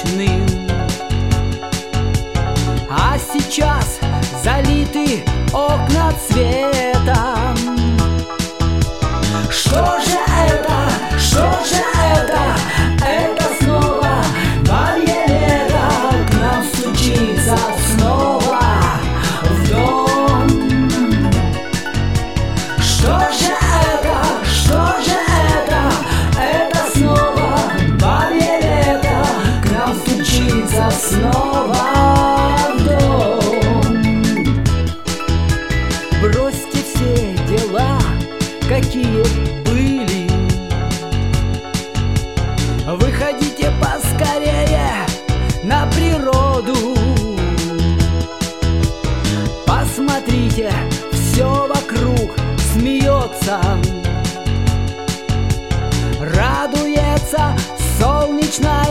солнечным. А сейчас залиты окна цветом. Что же это? Что же это? Это снова бабье лето к нам стучится снова в дом. Что же это? Что же это? Это снова бабье лето к нам стучится снова в дом. Бросьте все дела, какие были. Выходите поскорее на природу. Посмотрите, все вокруг смеется, радуется солнечная